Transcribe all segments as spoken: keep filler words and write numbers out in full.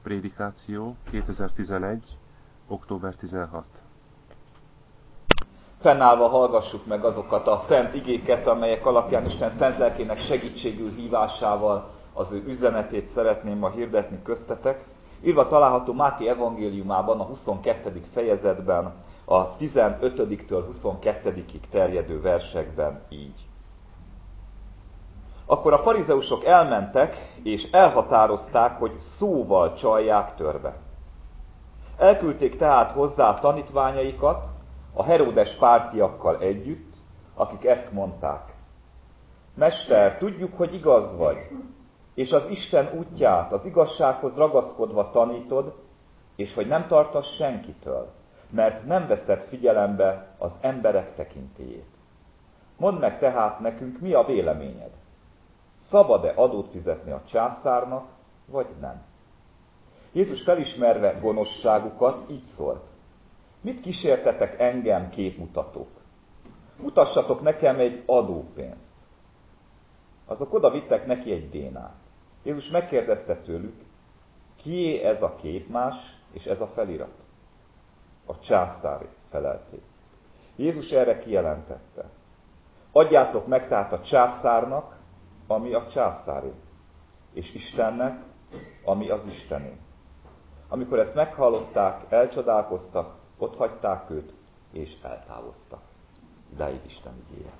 Prédikáció kétezer-tizenegy. október tizenhatodika. Fennállva hallgassuk meg azokat a szent igéket, amelyek alapján Isten szent lelkének segítségül hívásával az ő üzenetét szeretném ma hirdetni köztetek. Írva található Máté evangéliumában, a huszonkettedik fejezetben, a tizenötödiktől huszonkettedikig terjedő versekben így. Akkor a farizeusok elmentek, és elhatározták, hogy szóval csalják törbe. Elküldték tehát hozzá tanítványaikat, a Heródes pártiakkal együtt, akik ezt mondták. Mester, tudjuk, hogy igaz vagy, és az Isten útját, az igazsághoz ragaszkodva tanítod, és hogy nem tartasz senkitől, mert nem veszed figyelembe az emberek tekintélyét. Mondd meg tehát nekünk, mi a véleményed? Szabad-e adót fizetni a császárnak, vagy nem? Jézus felismerve gonoszságukat így szólt. Mit kísértetek engem, képmutatók? Mutassatok nekem egy adópénzt. Azok oda vittek neki egy dénárt. Jézus megkérdezte tőlük, kié ez a képmás és ez a felirat? A császári, felelték. Jézus erre kijelentette. Adjátok meg tehát a császárnak, ami a császáré, és Istennek, ami az Istené. Amikor ezt meghallották, elcsodálkoztak, otthagyták őt, és eltávoztak. Idáig Isten igéje.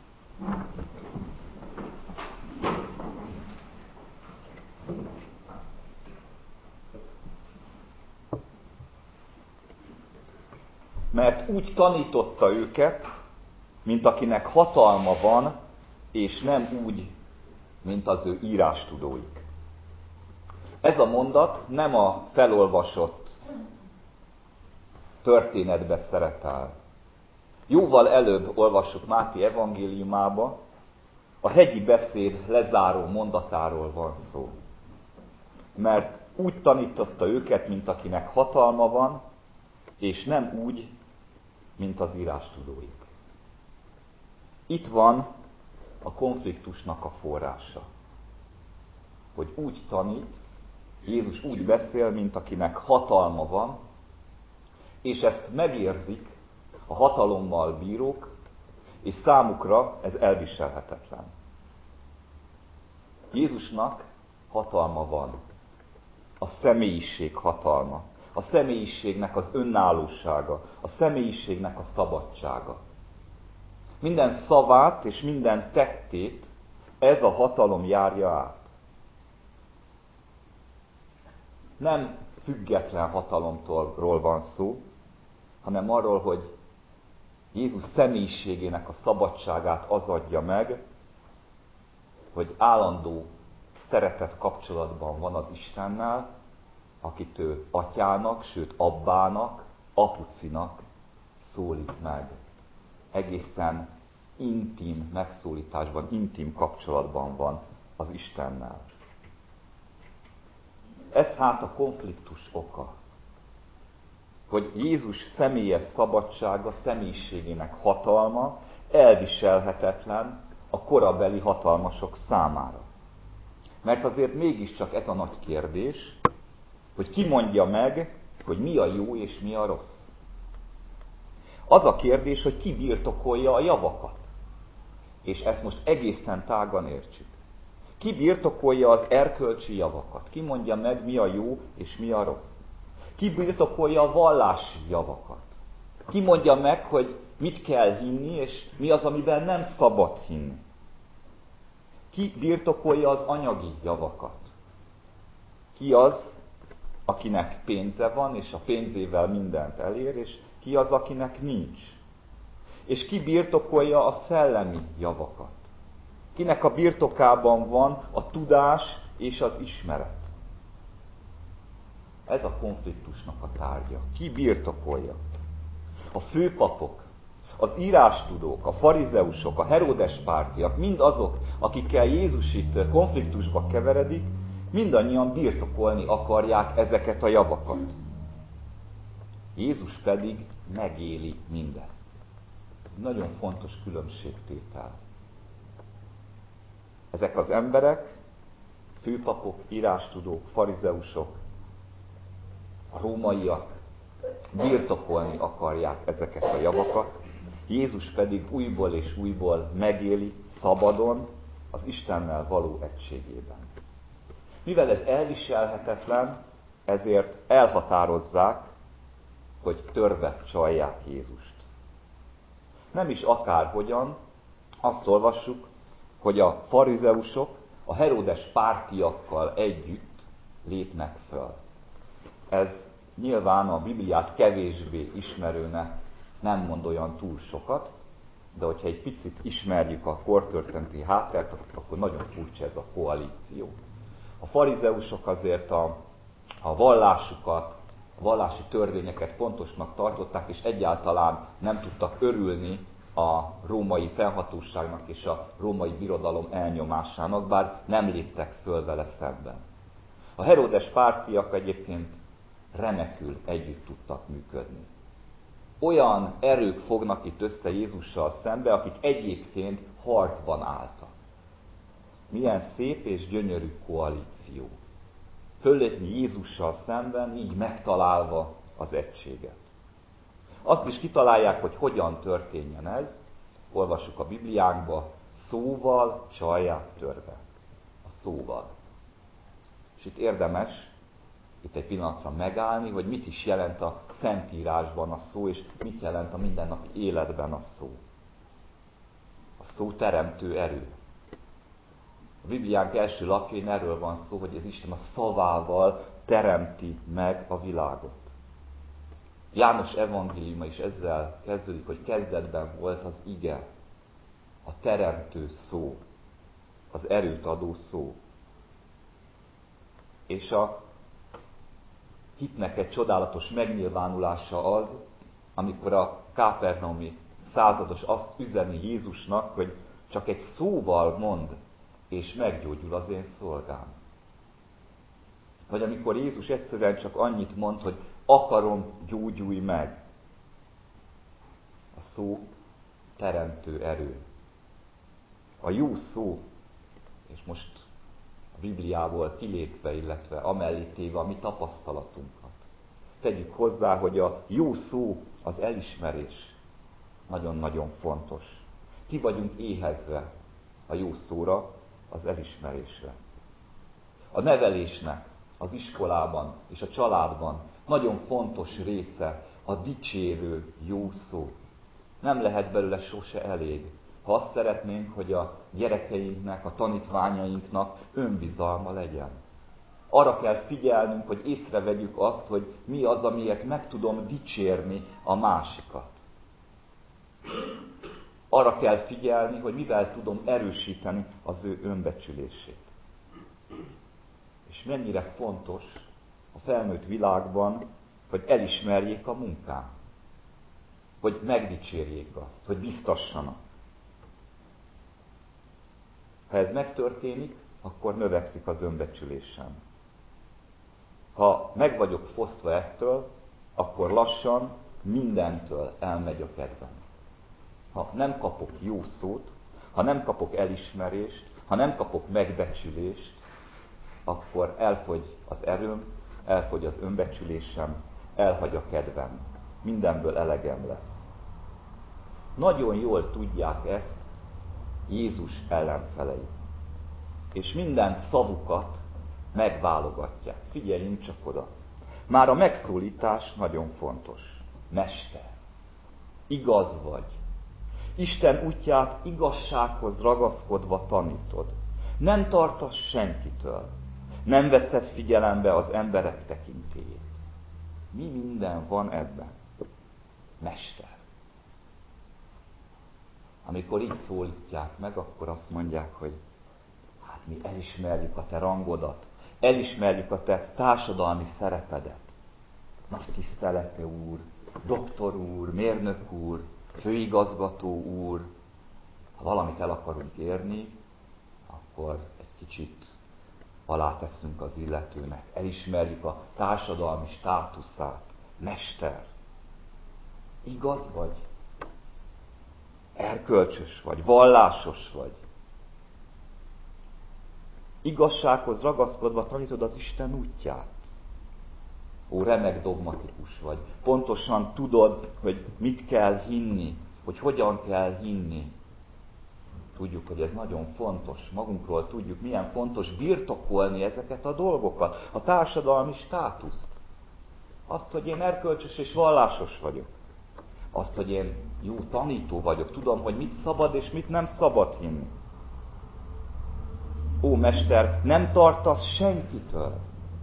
Mert úgy tanította őket, mint akinek hatalma van, és nem úgy, mint az ő írástudóik. Ez a mondat nem a felolvasott történetbe szerepel. Jóval előbb olvassuk Máté evangéliumába, a hegyi beszéd lezáró mondatáról van szó. Mert úgy tanította őket, mint akinek hatalma van, és nem úgy, mint az írástudóik. Itt van a konfliktusnak a forrása. Hogy úgy tanít, Jézus úgy beszél, mint akinek hatalma van, és ezt megérzik a hatalommal bírók, és számukra ez elviselhetetlen. Jézusnak hatalma van. A személyiség hatalma. A személyiségnek az önállósága. A személyiségnek a szabadsága. Minden szavát és minden tettét ez a hatalom járja át. Nem független hatalomtól van szó, hanem arról, hogy Jézus személyiségének a szabadságát az adja meg, hogy állandó szeretet kapcsolatban van az Istennel, akit ő atyának, sőt abbának, apucinak szólít meg. Egészen intim megszólításban, intim kapcsolatban van az Istennel. Ez hát a konfliktus oka. Hogy Jézus személyes szabadsága, személyiségének hatalma elviselhetetlen a korabeli hatalmasok számára. Mert azért mégiscsak ez a nagy kérdés, hogy ki mondja meg, hogy mi a jó és mi a rossz. Az a kérdés, hogy ki birtokolja a javakat. És ezt most egészen tágan értsük. Ki birtokolja az erkölcsi javakat? Ki mondja meg, mi a jó és mi a rossz? Ki birtokolja a vallási javakat? Ki mondja meg, hogy mit kell hinni, és mi az, amiben nem szabad hinni? Ki birtokolja az anyagi javakat? Ki az, akinek pénze van, és a pénzével mindent elér, és ki az, akinek nincs? És ki birtokolja a szellemi javakat? Kinek a birtokában van a tudás és az ismeret? Ez a konfliktusnak a tárgya. Ki birtokolja? A főpapok, az írástudók, a farizeusok, a Heródes pártiak, mind azok, akikkel Jézus itt konfliktusba keveredik, mindannyian birtokolni akarják ezeket a javakat. Jézus pedig megéli mindezt. Ez nagyon fontos különbségtétel. Ezek az emberek, főpapok, írástudók, farizeusok A rómaiak birtokolni akarják ezeket a javakat, Jézus pedig újból és újból megéli szabadon az Istennel való egységében. Mivel ez elviselhetetlen, ezért elhatározzák, hogy törve csalják Jézust. Nem is akárhogyan, azt olvassuk, hogy a farizeusok a Heródes pártiakkal együtt lépnek föl. Ez nyilván a Bibliát kevésbé ismerőnek nem mond olyan túl sokat, de hogyha egy picit ismerjük a kortörténeti hátteret, akkor nagyon furcsa ez a koalíció. A farizeusok azért a, a vallásukat, a vallási törvényeket fontosnak tartották, és egyáltalán nem tudtak örülni a római fennhatóságnak és a római birodalom elnyomásának, bár nem léptek föl vele szemben. A Heródes pártiak egyébként remekül együtt tudtak működni. Olyan erők fognak itt össze Jézussal szembe, akik egyébként harcban álltak. Milyen szép és gyönyörű koalíció. Föllépni Jézussal szemben, így megtalálva az egységet. Azt is kitalálják, hogy hogyan történjen ez. Olvassuk a Bibliánkba, szóval csalják törve. A szóval. És itt érdemes itt egy pillanatra megállni, hogy mit is jelent a Szentírásban a szó, és mit jelent a mindennapi életben a szó. A szó teremtő erő. A Bibliánk első lapjain erről van szó, hogy az Isten a szavával teremti meg a világot. János evangéliuma is ezzel kezdődik, hogy kezdetben volt az ige, a teremtő szó, az erőt adó szó. És a hitnek egy csodálatos megnyilvánulása az, amikor a kápernaumi százados azt üzeni Jézusnak, hogy csak egy szóval mond, és meggyógyul az én szolgám. Vagy amikor Jézus egyszerűen csak annyit mond, hogy akarom, gyógyulj meg. A szó teremtő erő. A jó szó, és most a Bibliából kilépve, illetve amellé téve a mi tapasztalatunkat. Tegyük hozzá, hogy a jó szó, az elismerés nagyon-nagyon fontos. Ki vagyunk éhezve a jó szóra, az elismerésre. A nevelésnek az iskolában és a családban nagyon fontos része a dicsérő jó szó. Nem lehet belőle sose elég, ha azt szeretnénk, hogy a gyerekeinknek, a tanítványainknak önbizalma legyen. Arra kell figyelnünk, hogy észrevegyük azt, hogy mi az, amiért meg tudom dicsérni a másikat. Arra kell figyelni, hogy mivel tudom erősíteni az ő önbecsülését. És mennyire fontos a felnőtt világban, hogy elismerjék a munkám. Hogy megdicsérjék azt, hogy biztassanak. Ha ez megtörténik, akkor növekszik az önbecsülésem. Ha meg vagyok fosztva ettől, akkor lassan mindentől elmegy a kedvem. Ha nem kapok jó szót, ha nem kapok elismerést, ha nem kapok megbecsülést, akkor elfogy az erőm, elfogy az önbecsülésem, elhagy a kedvem. Mindenből elegem lesz. Nagyon jól tudják ezt Jézus ellenfelei. És minden szavukat megválogatják. Figyeljünk csak oda. Már a megszólítás nagyon fontos. Mester, igaz vagy. Isten útját igazsághoz ragaszkodva tanítod. Nem tartasz senkitől. Nem veszed figyelembe az emberek tekintélyét. Mi minden van ebben? Mester. Amikor így szólítják meg, akkor azt mondják, hogy hát mi elismerjük a te rangodat, elismerjük a te társadalmi szerepedet. Nagy tisztelete úr, doktor úr, mérnök úr, főigazgató úr. Ha valamit el akarunk érni, akkor egy kicsit aláteszünk az illetőnek. Elismerjük a társadalmi státuszát. Mester, igaz vagy? Erkölcsös vagy? Vallásos vagy? Igazsághoz ragaszkodva tanítod az Isten útját. Ó, remek dogmatikus vagy. Pontosan tudod, hogy mit kell hinni, hogy hogyan kell hinni. Tudjuk, hogy ez nagyon fontos. Magunkról tudjuk, milyen fontos birtokolni ezeket a dolgokat. A társadalmi státuszt. Azt, hogy én erkölcsös és vallásos vagyok. Azt, hogy én jó tanító vagyok. Tudom, hogy mit szabad és mit nem szabad hinni. Ó, mester, nem tartasz senkitől.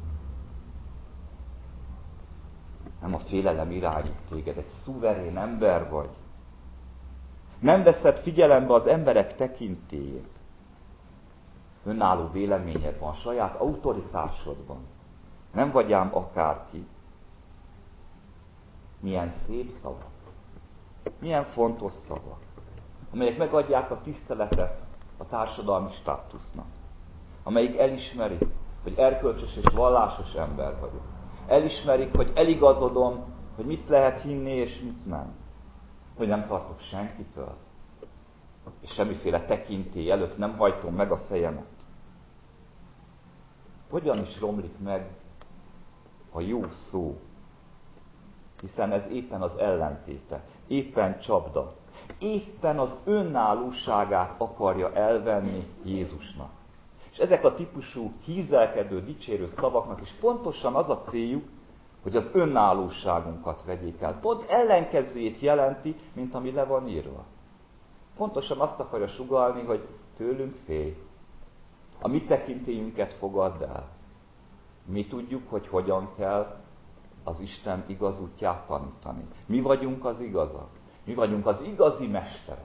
Nem a félelem irányít téged, egy szuverén ember vagy. Nem veszed figyelembe az emberek tekintélyét. Önálló véleményed van, saját autoritásodban. Nem vagy ám akárki. Milyen szép szavak. Milyen fontos szavak. Amelyek megadják a tiszteletet a társadalmi státusznak. Amelyik elismerik, hogy erkölcsös és vallásos ember vagyok. Elismerik, hogy eligazodom, hogy mit lehet hinni és mit nem. Hogy nem tartok senkitől. És semmiféle tekintély előtt nem hajtom meg a fejemet. Hogyan is romlik meg a jó szó? Hiszen ez éppen az ellentéte. Éppen csapda. Éppen az önállóságát akarja elvenni Jézusnak. És ezek a típusú hízelkedő, dicsérő szavaknak is pontosan az a céljuk, hogy az önállóságunkat vegyék el. Pont ellenkezőjét jelenti, mint ami le van írva. Pontosan azt akarja sugallni, hogy tőlünk félj. A mi tekintélyünket fogadd el. Mi tudjuk, hogy hogyan kell az Isten igaz útját tanítani. Mi vagyunk az igazak. Mi vagyunk az igazi mesterek.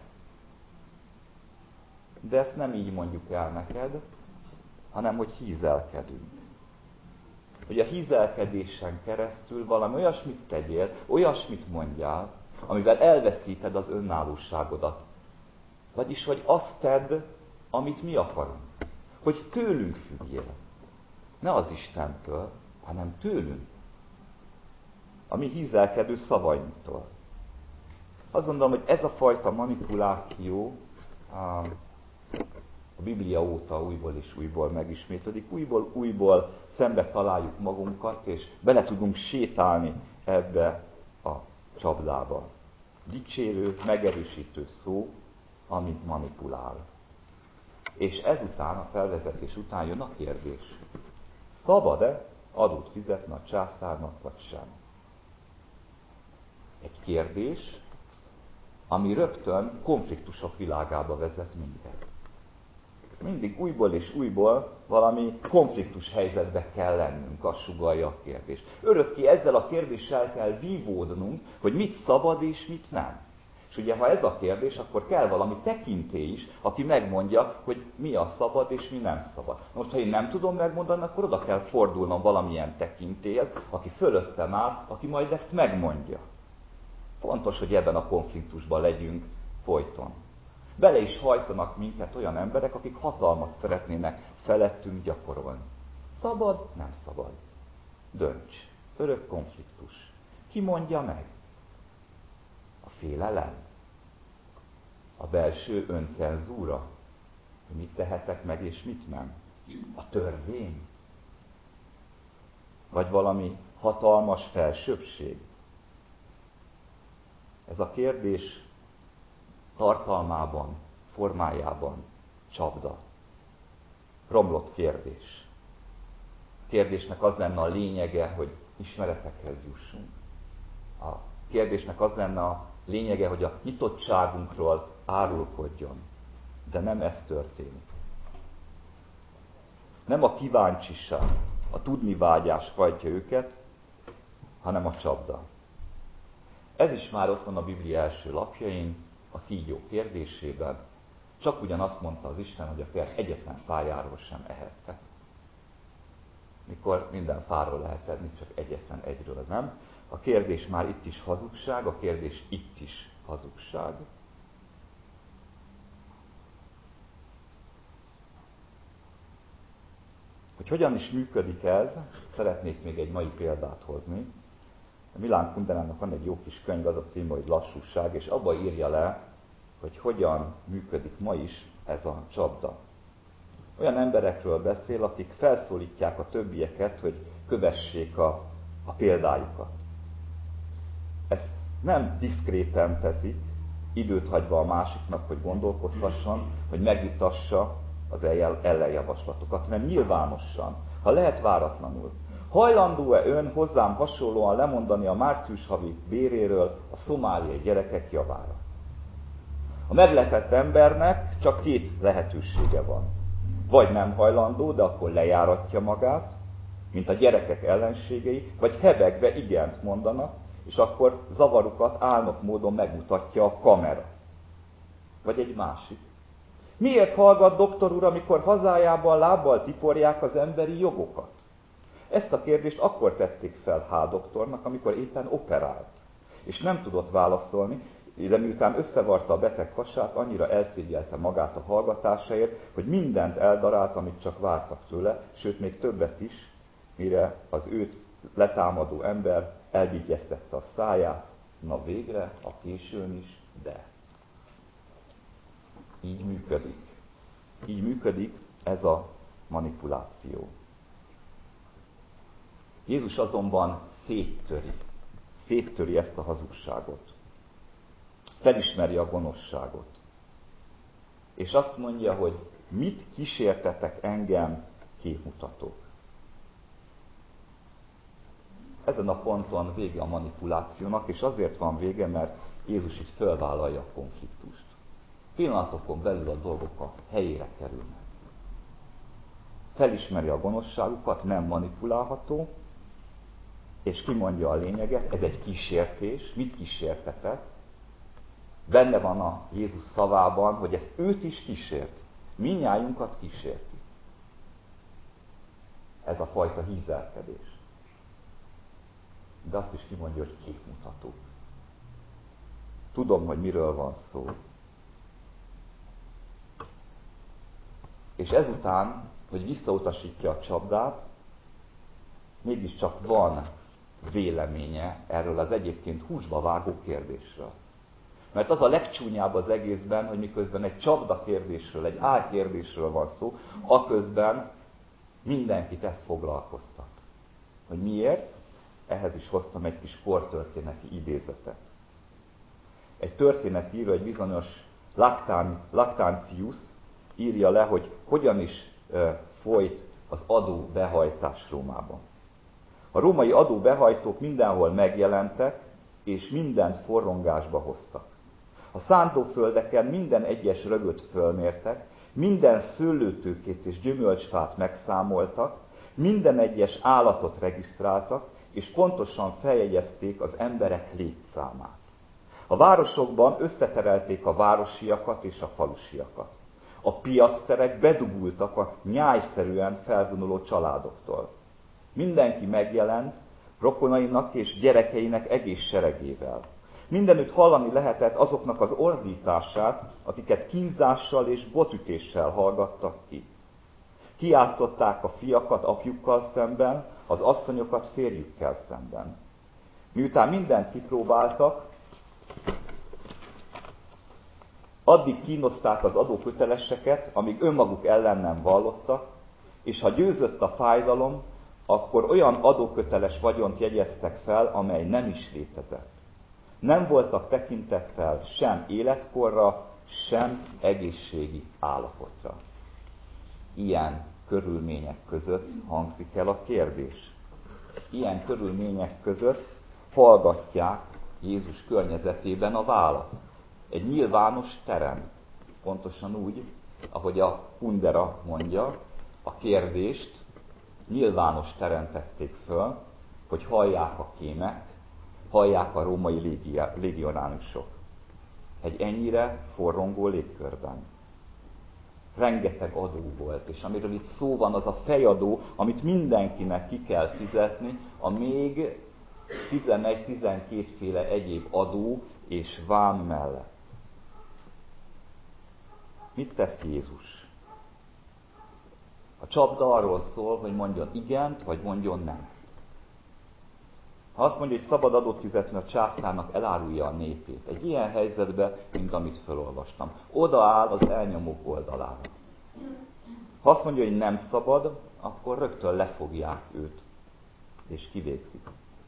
De ezt nem így mondjuk el neked, hanem hogy hízelkedünk. Hogy a hízelkedésen keresztül valami olyasmit tegyél, olyasmit mondjál, amivel elveszíted az önállóságodat. Vagyis, hogy azt tedd, amit mi akarunk. Hogy tőlünk függjél. Ne az Istentől, hanem tőlünk. A mi hízelkedő szavainktól. Azt gondolom, hogy ez a fajta manipuláció a Biblia óta újból és újból megismétlődik. Újból, újból szembe találjuk magunkat, és bele tudunk sétálni ebbe a csapdába. Dicsérő, megerősítő szó, amit manipulál. És ezután, a felvezetés után jön a kérdés. Szabad-e adót fizetni a császárnak, vagy sem? Egy kérdés, ami rögtön konfliktusok világába vezet minket. Mindig újból és újból valami konfliktus helyzetbe kell lennünk, azt sugallja a kérdés. Örökké ezzel a kérdéssel kell vívódnunk, hogy mit szabad és mit nem. És ugye, ha ez a kérdés, akkor kell valami tekintély is, aki megmondja, hogy mi a szabad és mi nem szabad. Most, ha én nem tudom megmondani, akkor oda kell fordulnom valamilyen tekintélyhez, aki fölöttem áll, aki majd ezt megmondja. Fontos, hogy ebben a konfliktusban legyünk folyton. Bele is hajtanak minket olyan emberek, akik hatalmat szeretnének felettünk gyakorolni. Szabad, nem szabad. Dönts. Örök konfliktus. Ki mondja meg? A félelem? A belső öncenzúra? Hogy mit tehetek meg és mit nem? A törvény? Vagy valami hatalmas felsőbbség? Ez a kérdés tartalmában, formájában csapda. Romlott kérdés. A kérdésnek az lenne a lényege, hogy ismeretekhez jussunk. A kérdésnek az lenne a lényege, hogy a nyitottságunkról árulkodjon. De nem ez történik. Nem a kíváncsiság, a tudnivágyás hajtja őket, hanem a csapda. Ez is már ott van a Biblia első lapjain, a kígyó kérdésében. Csak ugyanazt mondta az Isten, hogy a férj egyetlen fájáról sem ehettek. Mikor minden fáról lehet enni, csak egyetlen egyről nem. A kérdés már itt is hazugság, a kérdés itt is hazugság. Hogy hogyan is működik ez, szeretnék még egy mai példát hozni. Milán Kunderának van egy jó kis könyv, az a címe, hogy Lassúság, és abba írja le, hogy hogyan működik ma is ez a csapda. Olyan emberekről beszél, akik felszólítják a többieket, hogy kövessék a a példájukat. Ezt nem diszkréten teszik, időt hagyva a másiknak, hogy gondolkozhasson, hogy megvitassa az ellenjavaslatokat, hanem nyilvánosan, ha lehet váratlanul. Hajlandó-e ön hozzám hasonlóan lemondani a március havi béréről a szomáliai gyerekek javára? A meglepett embernek csak két lehetősége van. Vagy nem hajlandó, de akkor lejáratja magát, mint a gyerekek ellenségei, vagy hebegve igent mondanak, és akkor zavarukat álnok módon megmutatja a kamera. Vagy egy másik. Miért hallgat doktor úr, amikor hazájában lábbal tiporják az emberi jogokat? Ezt a kérdést akkor tették fel H. doktornak, amikor éppen operált. És nem tudott válaszolni, de miután összevarta a beteg hasát, annyira elszégyelte magát a hallgatásáért, hogy mindent eldarált, amit csak vártak tőle, sőt még többet is, mire az őt letámadó ember elvigyeztette a száját, na végre, a későn is, de. Így működik. Így működik ez a manipuláció. Jézus azonban széttöri, széttöri ezt a hazugságot. Felismeri a gonoszságot. És azt mondja, hogy mit kísértetek engem, képmutatók. Ezen a ponton vége a manipulációnak, és azért van vége, mert Jézus itt fölvállalja a konfliktust. Pillanatokon belül a dolgok a helyére kerülnek. Felismeri a gonoszságukat, nem manipulálható, és kimondja a lényeget, ez egy kísértés, mit kísértetett? Benne van a Jézus szavában, hogy ez őt is kísért, mindnyájunkat kísérti. Ez a fajta hízelkedés. De azt is kimondja, hogy képmutató. Tudom, hogy miről van szó. És ezután, hogy visszautasítja a csapdát, mégiscsak van véleménye erről az egyébként húsba vágó kérdésről. Mert az a legcsúnyább az egészben, hogy miközben egy csapda kérdésről, egy álkérdésről van szó, aközben mindenkit ezt foglalkoztat. Hogy miért? Ehhez is hoztam egy kis kortörténeti idézetet. Egy történetíró, egy bizonyos Lactán, Lactantius írja le, hogy hogyan is e, folyt az adóbehajtás Rómában. A római adóbehajtók mindenhol megjelentek, és mindent forrongásba hoztak. A szántóföldeken minden egyes rögöt fölmértek, minden szőlőtőkét és gyümölcsfát megszámoltak, minden egyes állatot regisztráltak, és pontosan feljegyezték az emberek létszámát. A városokban összeterelték a városiakat és a falusiakat. A piacterek bedugultak a nyájszerűen felvonuló családoktól. Mindenki megjelent rokonainak és gyerekeinek egész seregével. Mindenütt hallani lehetett azoknak az ordítását, akiket kínzással és botütéssel hallgattak ki. Kijátszották a fiakat apjukkal szemben, az asszonyokat férjükkel szemben. Miután mindent kipróbáltak, addig kínozták az adóköteleseket, amíg önmaguk ellen nem vallottak, és ha győzött a fájdalom, akkor olyan adóköteles vagyont jegyeztek fel, amely nem is létezett. Nem voltak tekintettel sem életkorra, sem egészségi állapotra. Ilyen körülmények között hangzik el a kérdés. Ilyen körülmények között hallgatják Jézus környezetében a választ. Egy nyilvános terem, pontosan úgy, ahogy a Kundera mondja, a kérdést nyilvános terem tették föl, hogy hallják a kémek, hallják a római légionárusok. Egy ennyire forrongó légkörben. Rengeteg adó volt, és amiről itt szó van, az a fejadó, amit mindenkinek ki kell fizetni, a még tizenegy-tizenkét féle egyéb adó és vám mellett. Mit tesz Jézus? A csapda arról szól, hogy mondjon igent, vagy mondjon nem. Ha azt mondja, hogy szabad adót fizetni a császárnak, elárulja a népét. Egy ilyen helyzetben, mint amit felolvastam. Odaáll az elnyomók oldalára. Ha azt mondja, hogy nem szabad, akkor rögtön lefogják őt, és kivégzik.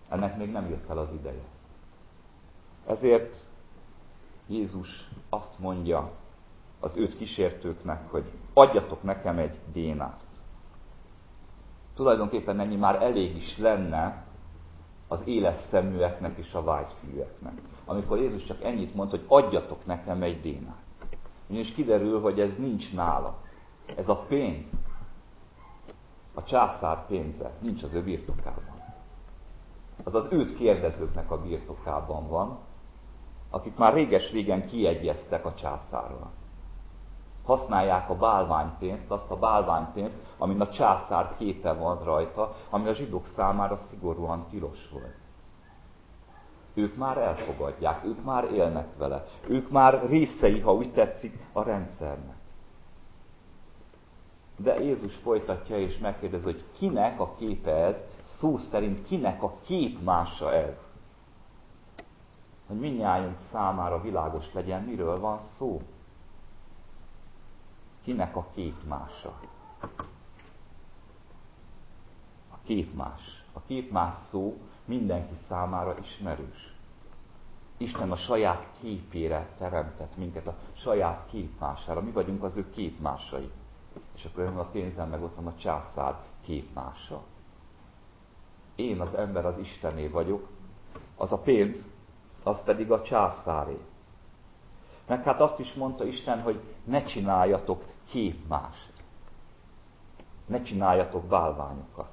Ennek még nem jött el az ideje. Ezért Jézus azt mondja az őt kísértőknek, hogy adjatok nekem egy dénárt. Tulajdonképpen ennyi már elég is lenne az éles szeműeknek és a vágyfűeknek. Amikor Jézus csak ennyit mond, hogy adjatok nekem egy dénárt. És kiderül, hogy ez nincs nála. Ez a pénz, a császár pénze nincs az ő birtokában. Az az őt kérdezőknek a birtokában van, akik már réges-régen kiegyeztek a császárral. Használják a bálványpénzt, azt a bálványpénzt, amin a császár képe van rajta, ami a zsidók számára szigorúan tilos volt. Ők már elfogadják, ők már élnek vele, ők már részei, ha úgy tetszik, a rendszernek. De Jézus folytatja és megkérdezi, hogy kinek a képe ez, szó szerint kinek a képmása ez. Hogy mindnyájunk számára világos legyen, miről van szó. Kinek a képmása? A képmás. A képmás szó mindenki számára ismerős. Isten a saját képére teremtett minket, a saját képmására. Mi vagyunk az ő képmásai. És akkor jön a pénzem, meg ott van a császár képmása. Én az ember az Istené vagyok, az a pénz, az pedig a császáré. Meg hát azt is mondta Isten, hogy ne csináljatok képmást. Ne csináljatok bálványokat.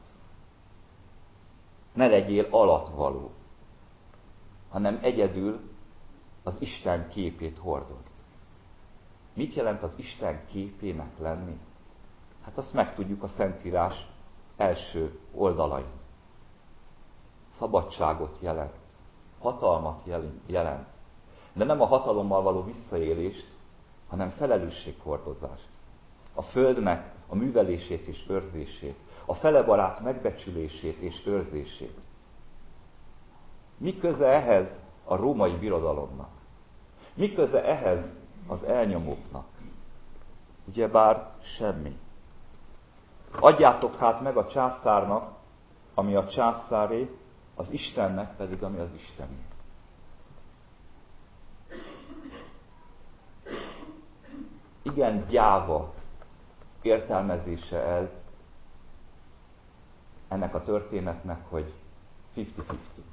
Ne legyél alatvaló, hanem egyedül az Isten képét hordozd. Mit jelent az Isten képének lenni? Hát azt megtudjuk a Szentírás első oldalain. Szabadságot jelent, hatalmat jelent, de nem a hatalommal való visszaélést, hanem felelősséghordozást. A földnek a művelését és őrzését, a felebarát megbecsülését és őrzését. Mi köze ehhez a római birodalomnak? Mi köze ehhez az elnyomóknak? Ugyebár semmi. Adjátok hát meg a császárnak, ami a császáré, az Istennek pedig, ami az Istené. Igen gyáva értelmezése ez ennek a történetnek, hogy fifty-fifty.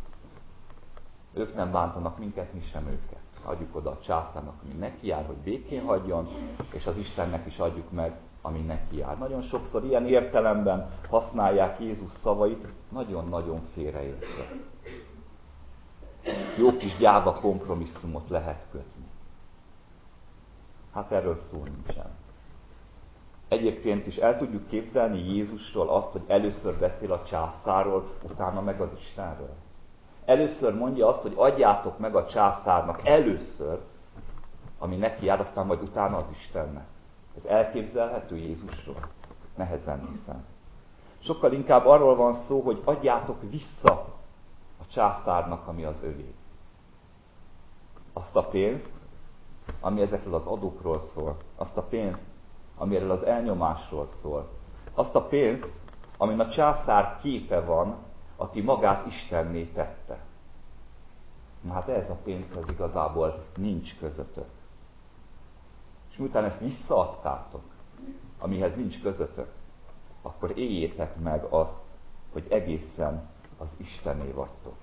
Ők nem bántanak minket, mi sem őket. Adjuk oda a császárnak, ami neki jár, hogy békén hagyjon, és az Istennek is adjuk meg, ami neki jár. Nagyon sokszor ilyen értelemben használják Jézus szavait, nagyon-nagyon félreértve. Jó kis gyáva kompromisszumot lehet kötni. Hát erről szó nincsen. Egyébként is el tudjuk képzelni Jézusról azt, hogy először beszél a császárról, utána meg az Istenről. Először mondja azt, hogy adjátok meg a császárnak először, ami neki jár, aztán majd utána az Istennek. Ez elképzelhető Jézusról? Nehezen hiszem. Sokkal inkább arról van szó, hogy adjátok vissza a császárnak, ami az övé. Azt a pénzt, ami ezekről az adókról szól, azt a pénzt, ami erről az elnyomásról szól, azt a pénzt, amin a császár képe van, aki magát Istenné tette. Na hát ez a pénzhez igazából nincs közöttök. És miután ezt visszaadtátok, amihez nincs közöttök, akkor éljétek meg azt, hogy egészen az Istené vagytok.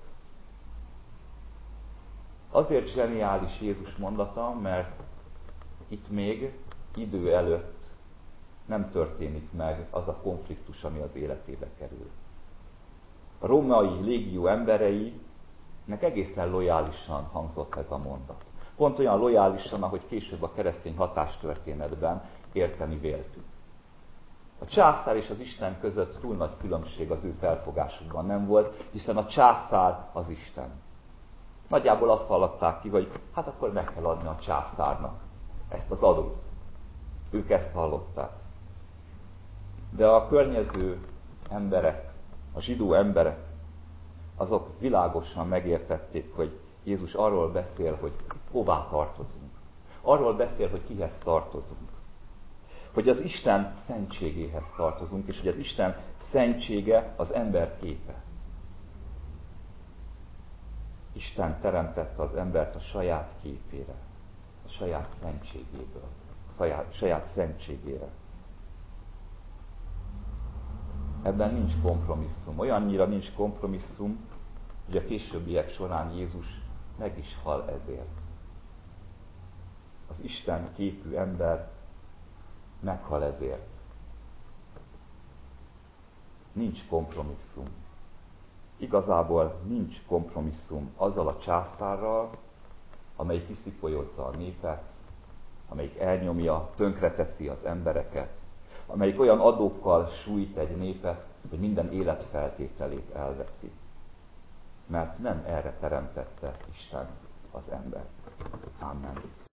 Azért zseniális Jézus mondata, mert itt még idő előtt nem történik meg az a konfliktus, ami az életébe kerül. A római légió embereinek egészen lojálisan hangzott ez a mondat. Pont olyan lojálisan, ahogy később a keresztény hatástörténetben érteni véltük. A császár és az Isten között túl nagy különbség az ő felfogásukban nem volt, hiszen a császár az Isten. Nagyjából azt hallották ki, hogy hát akkor meg kell adni a császárnak ezt az adót. Ők ezt hallották. De a környező emberek, a zsidó emberek, azok világosan megértették, hogy Jézus arról beszél, hogy hová tartozunk. Arról beszél, hogy kihez tartozunk. Hogy az Isten szentségéhez tartozunk, és hogy az Isten szentsége az ember képe. Isten teremtette az embert a saját képére, a saját szentségéből, a saját, saját szentségére. Ebben nincs kompromisszum. Olyannyira nincs kompromisszum, hogy a későbbiek során Jézus meg is hal ezért. Az Isten képű ember meghal ezért. Nincs kompromisszum. Igazából nincs kompromisszum azzal a császárral, amelyik kiszipolyozza a népet, amelyik elnyomja, tönkreteszi az embereket, amelyik olyan adókkal sújt egy népet, hogy minden életfeltételét elveszi. Mert nem erre teremtette Isten az embert. Amen.